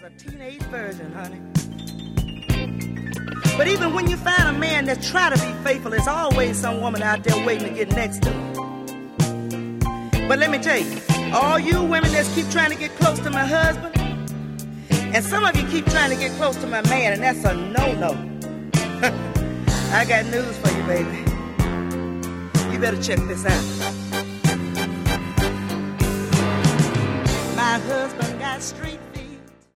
a teenage virgin, honey. But even when you find a man that try to be faithful, there's always some woman out there waiting to get next to him. But let me tell you, all you women that keep trying to get close to my husband, and some of you keep trying to get close to my man, and that's a no-no. I got news for you, baby. You better check this out. My husband got street